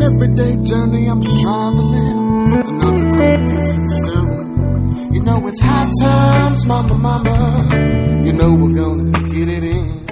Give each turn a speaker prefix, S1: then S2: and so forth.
S1: everyday journey, I'm just trying to live another cold, decent stone. You know it's high times, mama, mama. You know we're gonna get it in.